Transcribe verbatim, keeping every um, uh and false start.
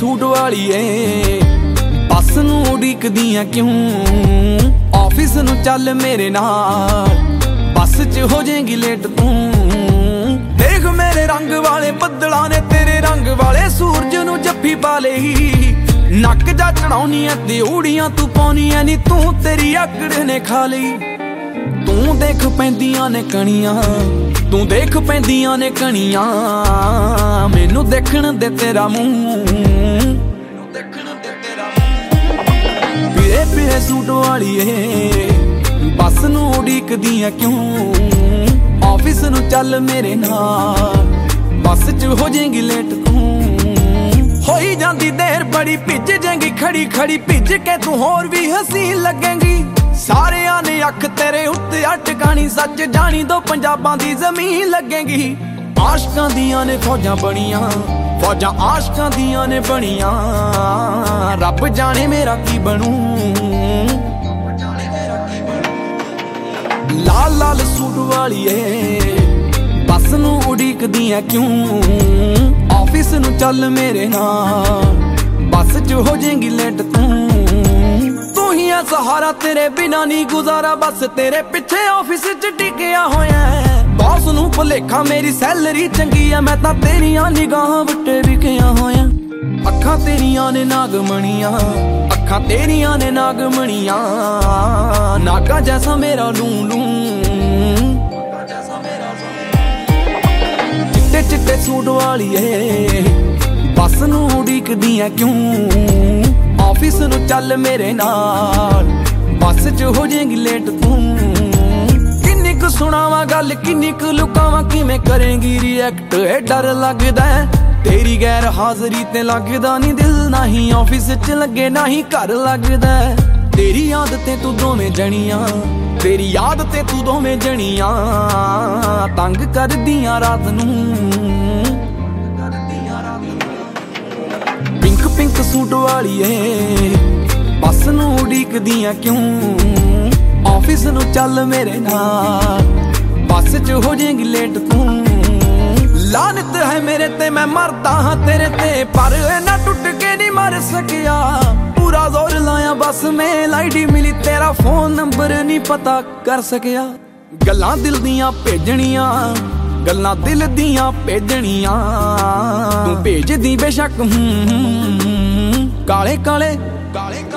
suit वाली ए बस नूं उड़ीकदियां क्यों ऑफिस नूं चल मेरे नाल बस च हो जाएगी लेट तू देख मेरे रंग वाले बदलां ने तेरे रंग वाले सूरज नूं जफ्फी पा लई नक जा चढ़ाउनी ऐ ते उड़ियां तू पाउनी ऐ नी तू तेरी आकड़ ने खा लई तू देख पैंदियां ने कणियां तू देख पैंदियां ने कणियां मैनू देखण दे तेरा मूंह पीले पीले सूट वाली ए बस नूं उड़ीकदियां क्यों ऑफिस नूं चल मेरे नाल बस च हो जाएगी लेट तू होई जांदी देर बड़ी भिज जाएगी खड़ी खड़ी भिज के तू होर भी हसीन लगेगी सारियां ने अख तेरे उत्ते अटकानी सच जानी दो पंजाबां दी जमीन लगेगी आशकां दियां ने फौजां बनियां फौजां आशकां दियां ने बनियां रब जाने मेरा की बनू लाल लाल सूट वाली ए बस नूं उड़ीकदियां क्यों ऑफिस नूं चल मेरे नाल बस च हो जाएगी लेट तू तू ही है सहारा तेरे बिना नहीं गुजारा बस तेरे पिछे ऑफिस च टिकिया होया बॉस नूं भुलेखा मेरी सैलरी चंगी है मैं तां तेरियां निगाहां वट्टे विकिया होया अखां तेरियां ने नागमणियां अखां तेरियां ने नागमणियां नागा जैसा मेरा लूं लूं चिट्टे चिट्टे सूट वाली ए बस नूं उड़ीकदियां क्यों ऑफिस नूं चल मेरे नाल बस च हो जाएगी लेट तू किन्नी क सुणावां गल किन्नी क लुकावां किवें करेंगी रिएक्ट ए डर लगदा तेरी गैर हाजरी ते लगदा नी दिल नाही ऑफिस च लगे नाही घर लगदा तेरी आदतें तू दोवें जणियां तेरी आदतें तू दोवें जणियां तंग करदियां रात नूं पिंक पिंक सूट वाली ए बस नूं उड़ीकदियां क्यों ऑफिस नूं चल मेरे नाल बस च हो जाएगी लेट तू लानत है मेरे ते मैं मरदा हां तेरे ते पर ना टुट के नहीं मर सकिया पूरा जोर लाया बस मेल आईडी मिली तेरा फोन नंबर नहीं पता कर सकिया गल्लां दिल दियां भेजणियां गल्लां दिल दियां भेजणियां तू भेजदी बेशक काले काले काले